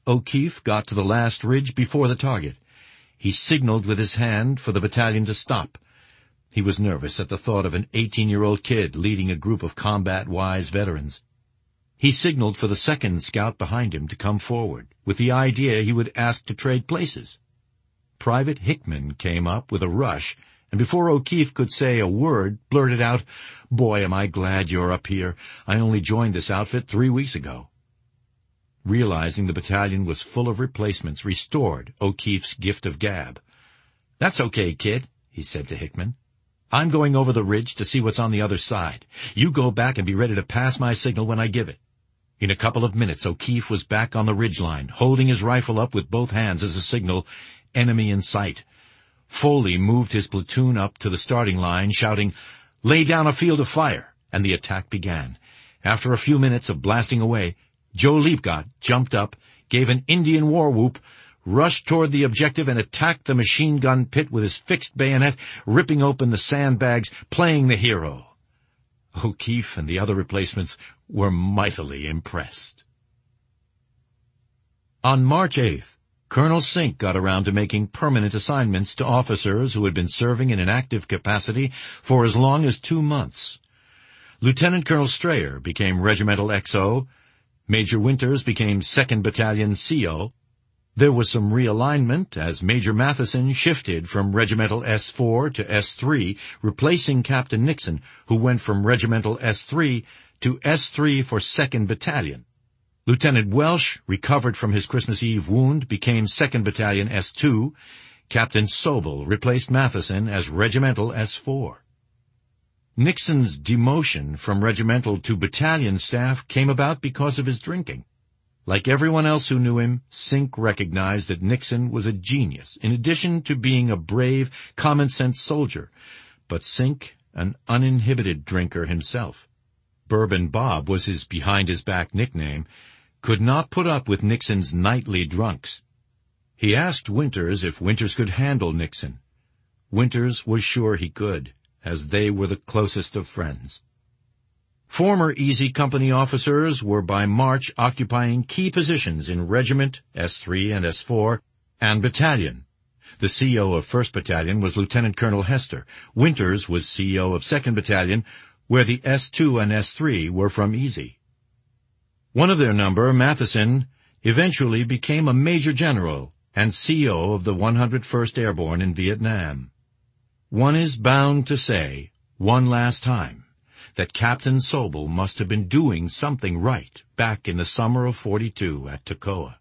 O'Keefe got to the last ridge before the target. He signaled with his hand for the battalion to stop. He was nervous at the thought of an eighteen-year-old kid leading a group of combat-wise veterans. He signaled for the second scout behind him to come forward, with the idea he would ask to trade places. Private Hickman came up with a rush, and before O'Keefe could say a word, blurted out, "Boy, am I glad you're up here. I only joined this outfit three weeks ago." Realizing the battalion was full of replacements restored O'Keefe's gift of gab. "That's okay, kid," he said to Hickman. "I'm going over the ridge to see what's on the other side. You go back and be ready to pass my signal when I give it." In a couple of minutes, O'Keefe was back on the ridgeline, holding his rifle up with both hands as a signal, "Enemy in sight." Foley moved his platoon up to the starting line, shouting, "Lay down a field of fire," and the attack began. After a few minutes of blasting away, Joe Leapgott jumped up, gave an Indian war whoop, rushed toward the objective and attacked the machine gun pit with his fixed bayonet, ripping open the sandbags, playing the hero. O'Keefe and the other replacements were mightily impressed. On March eighth, Colonel Sink got around to making permanent assignments to officers who had been serving in an active capacity for as long as two months. Lieutenant Colonel Strayer became Regimental X O, Major Winters became second Battalion C O. There was some realignment as Major Matheson shifted from Regimental S four to S three, replacing Captain Nixon, who went from Regimental S three to S three for second Battalion. Lieutenant Welsh, recovered from his Christmas Eve wound, became second Battalion S two. Captain Sobel replaced Matheson as Regimental S four. Nixon's demotion from regimental to battalion staff came about because of his drinking. Like everyone else who knew him, Sink recognized that Nixon was a genius, in addition to being a brave, common-sense soldier, but Sink an uninhibited drinker himself. Bourbon Bob was his behind-his-back nickname, could not put up with Nixon's nightly drunks. He asked Winters if Winters could handle Nixon. Winters was sure he could, as they were the closest of friends. Former Easy Company officers were by March occupying key positions in Regiment, S three and S four, and Battalion. The C O of first Battalion was Lieutenant Colonel Hester. Winters was C O of second Battalion, where the S two and S three were from Easy. One of their number, Matheson, eventually became a Major General and C O of the one hundred first Airborne in Vietnam. One is bound to say, one last time, that Captain Sobel must have been doing something right back in the summer of forty-two at Toccoa.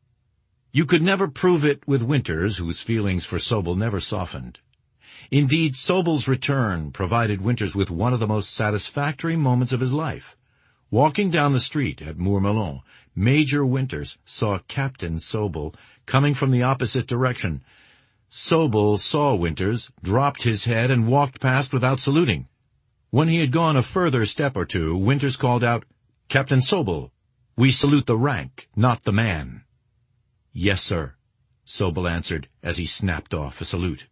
You could never prove it with Winters, whose feelings for Sobel never softened. Indeed, Sobel's return provided Winters with one of the most satisfactory moments of his life. Walking down the street at Mourmelon, Major Winters saw Captain Sobel coming from the opposite direction. Sobel saw Winters, dropped his head, and walked past without saluting. When he had gone a further step or two, Winters called out, "Captain Sobel, we salute the rank, not the man." "Yes, sir," Sobel answered as he snapped off a salute.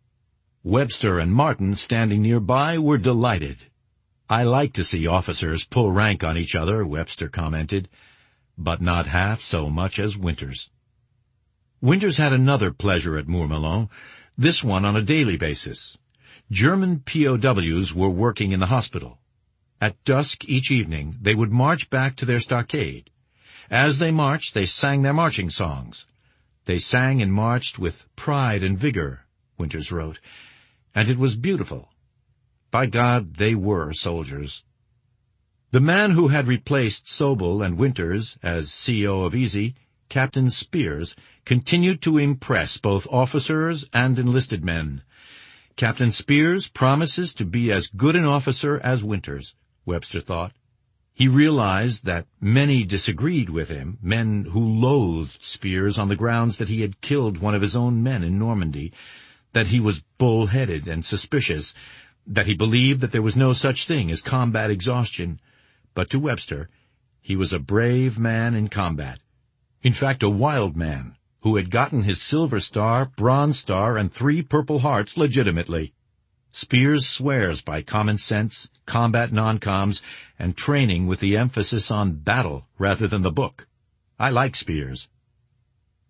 Webster and Martin, standing nearby, were delighted. "I like to see officers pull rank on each other," Webster commented, "but not half so much as Winters." Winters had another pleasure at Mourmelon, this one on a daily basis. German P O Ws were working in the hospital. At dusk each evening, they would march back to their stockade. As they marched, they sang their marching songs. They sang and marched with pride and vigor, Winters wrote, and it was beautiful. By God, they were soldiers. The man who had replaced Sobel and Winters as C O of Easy, Captain Spears, continued to impress both officers and enlisted men. Captain Spears promises to be as good an officer as Winters, Webster thought. He realized that many disagreed with him, men who loathed Spears on the grounds that he had killed one of his own men in Normandy, that he was bull-headed and suspicious, that he believed that there was no such thing as combat exhaustion. But to Webster, he was a brave man in combat. In fact, a wild man, who had gotten his Silver Star, Bronze Star, and three Purple Hearts legitimately. Spears swears by common sense, combat non-coms, and training with the emphasis on battle rather than the book. I like Spears.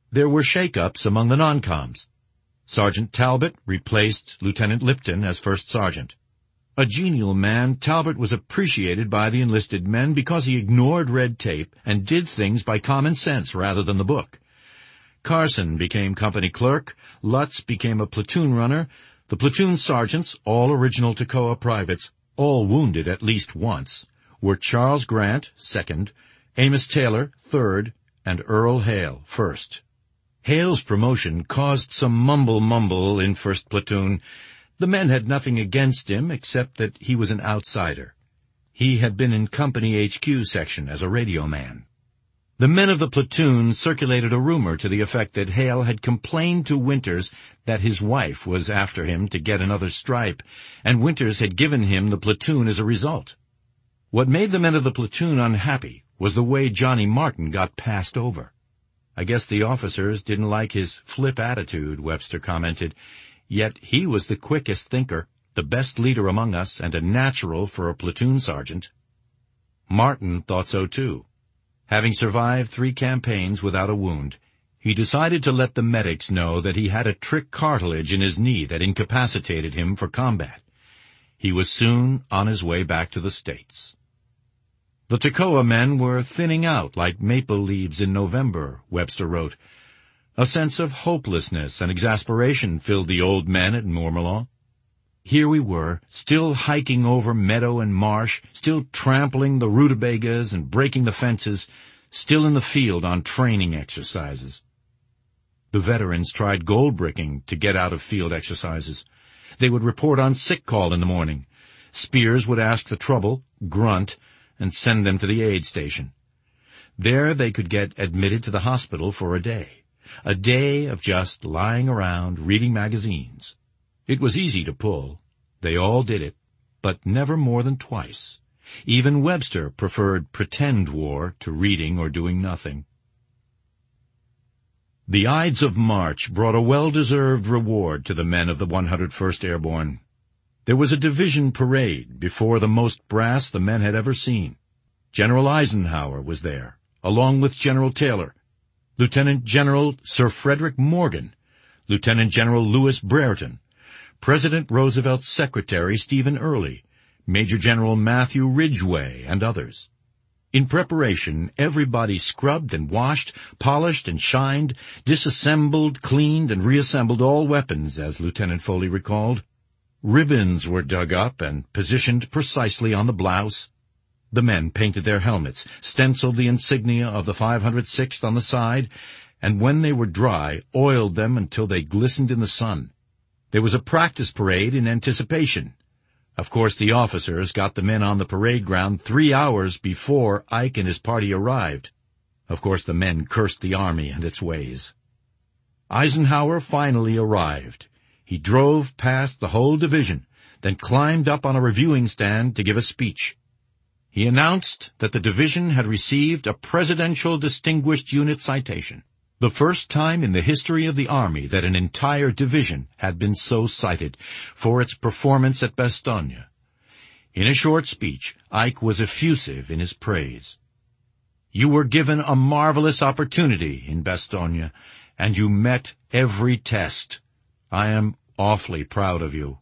There were shake-ups among the non-coms. Sergeant Talbot replaced Lieutenant Lipton as first sergeant. A genial man, Talbot was appreciated by the enlisted men because he ignored red tape and did things by common sense rather than the book. Carson became company clerk, Lutz became a platoon runner, the platoon sergeants, all original Toccoa privates, all wounded at least once, were Charles Grant, second, Amos Taylor, third, and Earl Hale, first. Hale's promotion caused some mumble-mumble in first platoon. The men had nothing against him except that he was an outsider. He had been in company H Q section as a radio man. The men of the platoon circulated a rumor to the effect that Hale had complained to Winters that his wife was after him to get another stripe, and Winters had given him the platoon as a result. What made the men of the platoon unhappy was the way Johnny Martin got passed over. I guess the officers didn't like his flip attitude, Webster commented, yet he was the quickest thinker, the best leader among us, and a natural for a platoon sergeant. Martin thought so too. Having survived three campaigns without a wound, he decided to let the medics know that he had a trick cartilage in his knee that incapacitated him for combat. He was soon on his way back to the States. The Toccoa men were thinning out like maple leaves in November, Webster wrote. A sense of hopelessness and exasperation filled the old men at Moormelaw. Here we were, still hiking over meadow and marsh, still trampling the rutabagas and breaking the fences, still in the field on training exercises. The veterans tried gold-bricking to get out of field exercises. They would report on sick call in the morning. Spears would ask the trouble, grunt, and send them to the aid station. There they could get admitted to the hospital for a day, a day of just lying around reading magazines. It was easy to pull. They all did it, but never more than twice. Even Webster preferred pretend war to reading or doing nothing. The Ides of March brought a well-deserved reward to the men of the one hundred first Airborne. There was a division parade before the most brass the men had ever seen. General Eisenhower was there, along with General Taylor, Lieutenant General Sir Frederick Morgan, Lieutenant General Louis Brereton, President Roosevelt's secretary Stephen Early, Major General Matthew Ridgway, and others. In preparation, everybody scrubbed and washed, polished and shined, disassembled, cleaned, and reassembled all weapons, as Lieutenant Foley recalled. Ribbons were dug up and positioned precisely on the blouse. The men painted their helmets, stenciled the insignia of the five hundred sixth on the side, and when they were dry, oiled them until they glistened in the sun. There was a practice parade in anticipation. Of course, the officers got the men on the parade ground three hours before Ike and his party arrived. Of course, the men cursed the Army and its ways. Eisenhower finally arrived. He drove past the whole division, then climbed up on a reviewing stand to give a speech. He announced that the division had received a Presidential Distinguished Unit citation, the first time in the history of the Army that an entire division had been so cited, for its performance at Bastogne. In a short speech, Ike was effusive in his praise. You were given a marvelous opportunity in Bastogne, and you met every test. I am awfully proud of you.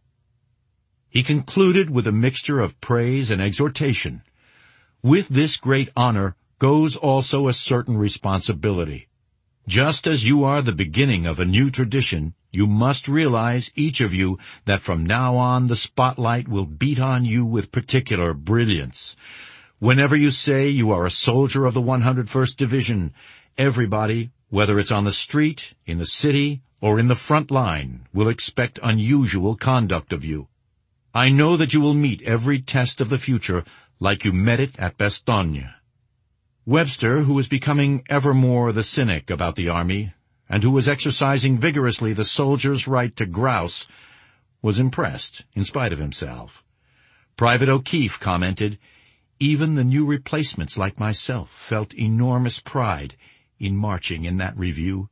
He concluded with a mixture of praise and exhortation. With this great honor goes also a certain responsibility. Just as you are the beginning of a new tradition, you must realize, each of you, that from now on the spotlight will beat on you with particular brilliance. Whenever you say you are a soldier of the one hundred first Division, everybody, whether it's on the street, in the city, or in the front line, will expect unusual conduct of you. I know that you will meet every test of the future like you met it at Bastogne. Webster, who was becoming ever more the cynic about the Army, and who was exercising vigorously the soldier's right to grouse, was impressed in spite of himself. Private O'Keefe commented, even the new replacements like myself felt enormous pride in marching in that review.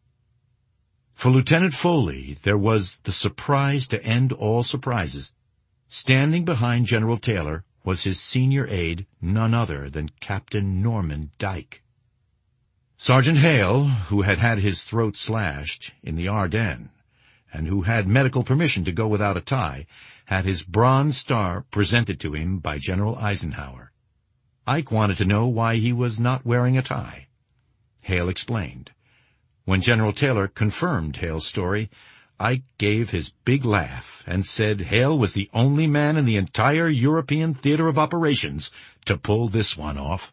For Lieutenant Foley, there was the surprise to end all surprises. Standing behind General Taylor was his senior aide, none other than Captain Norman Dyke. Sergeant Hale, who had had his throat slashed in the Ardennes, and who had medical permission to go without a tie, had his Bronze Star presented to him by General Eisenhower. Ike wanted to know why he was not wearing a tie. Hale explained. When General Taylor confirmed Hale's story, Ike gave his big laugh and said Hale was the only man in the entire European theater of operations to pull this one off.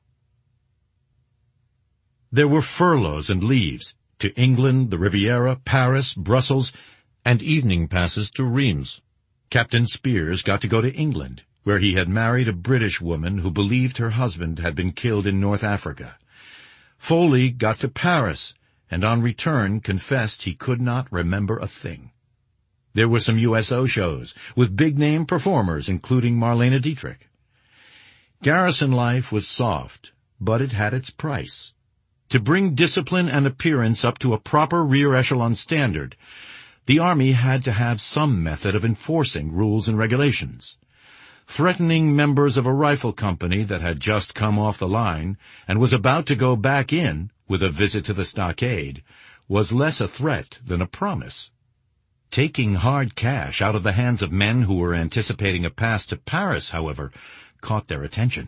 There were furloughs and leaves to England, the Riviera, Paris, Brussels, and evening passes to Reims. Captain Spears got to go to England, where he had married a British woman who believed her husband had been killed in North Africa. Foley got to Paris, and on return confessed he could not remember a thing. There were some U S O shows, with big-name performers, including Marlene Dietrich. Garrison life was soft, but it had its price. To bring discipline and appearance up to a proper rear echelon standard, the Army had to have some method of enforcing rules and regulations. Threatening members of a rifle company that had just come off the line and was about to go back in with a visit to the stockade was less a threat than a promise. Taking hard cash out of the hands of men who were anticipating a pass to Paris, however, caught their attention.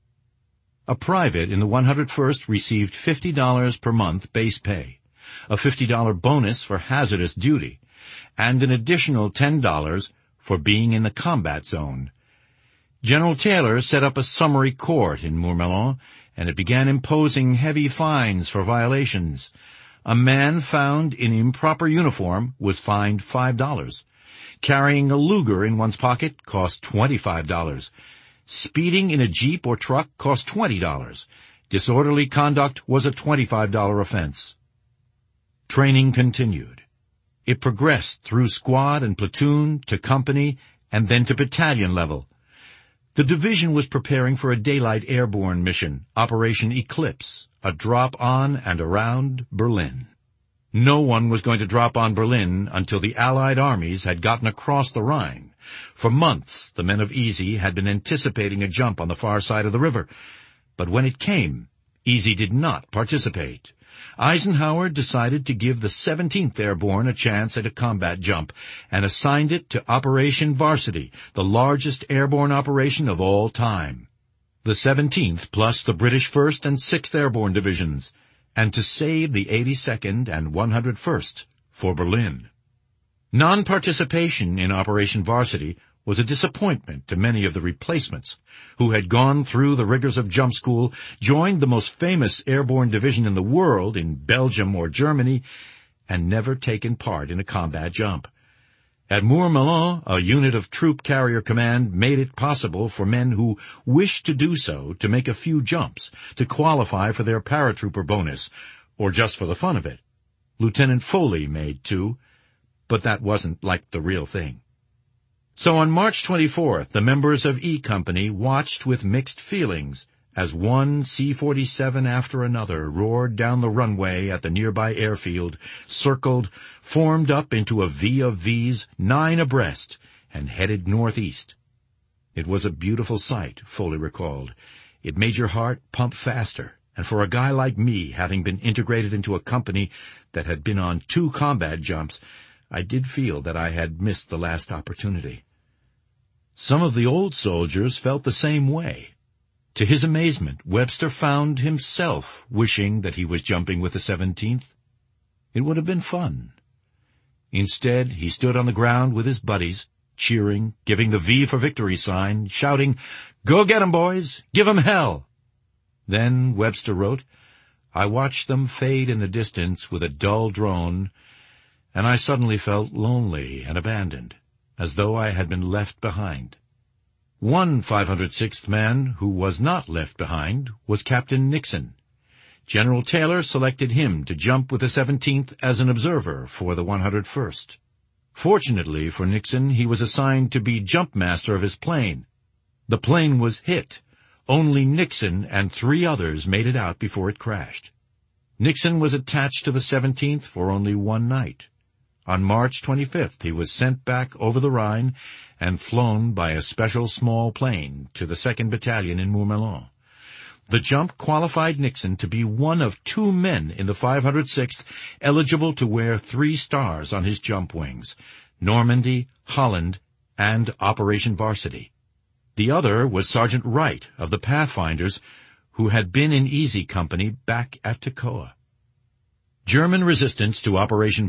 A private in the one hundred first received fifty dollars per month base pay, a fifty dollars bonus for hazardous duty, and an additional ten dollars for being in the combat zone. General Taylor set up a summary court in Mourmelon, and it began imposing heavy fines for violations. A man found in improper uniform was fined five dollars. Carrying a Luger in one's pocket cost twenty-five dollars. Speeding in a Jeep or truck cost twenty dollars. Disorderly conduct was a twenty-five dollars offense. Training continued. It progressed through squad and platoon to company and then to battalion level. The division was preparing for a daylight airborne mission, Operation Eclipse, a drop on and around Berlin. No one was going to drop on Berlin until the Allied armies had gotten across the Rhine. For months, the men of Easy had been anticipating a jump on the far side of the river. But when it came, Easy did not participate. Eisenhower decided to give the seventeenth Airborne a chance at a combat jump and assigned it to Operation Varsity, the largest airborne operation of all time. The seventeenth plus the British first and sixth Airborne Divisions, and to save the eighty-second and one hundred first for Berlin. Non-participation in Operation Varsity was a disappointment to many of the replacements who had gone through the rigors of jump school, joined the most famous airborne division in the world in Belgium or Germany, and never taken part in a combat jump. At Mourmelon, a unit of Troop Carrier Command made it possible for men who wished to do so to make a few jumps to qualify for their paratrooper bonus, or just for the fun of it. Lieutenant Foley made two, but that wasn't like the real thing. So on March twenty-fourth, the members of E Company watched with mixed feelings as one C forty-seven after another roared down the runway at the nearby airfield, circled, formed up into a V of V's, nine abreast, and headed northeast. It was a beautiful sight, Foley recalled. It made your heart pump faster, and for a guy like me, having been integrated into a company that had been on two combat jumps, I did feel that I had missed the last opportunity. Some of the old soldiers felt the same way. To his amazement, Webster found himself wishing that he was jumping with the seventeenth. It would have been fun. Instead, he stood on the ground with his buddies, cheering, giving the V for victory sign, shouting, "Go get 'em, boys! Give 'em hell!" Then, Webster wrote, I watched them fade in the distance with a dull drone, and I suddenly felt lonely and abandoned, as though I had been left behind. One five hundred sixth man who was not left behind was Captain Nixon. General Taylor selected him to jump with the seventeenth as an observer for the one hundred first. Fortunately for Nixon, he was assigned to be jump master of his plane. The plane was hit. Only Nixon and three others made it out before it crashed. Nixon was attached to the seventeenth for only one night. On March twenty-fifth, he was sent back over the Rhine and flown by a special small plane to the second Battalion in Mourmelon. The jump qualified Nixon to be one of two men in the five hundred sixth eligible to wear three stars on his jump wings: Normandy, Holland, and Operation Varsity. The other was Sergeant Wright of the Pathfinders, who had been in Easy Company back at Toccoa. German resistance to Operation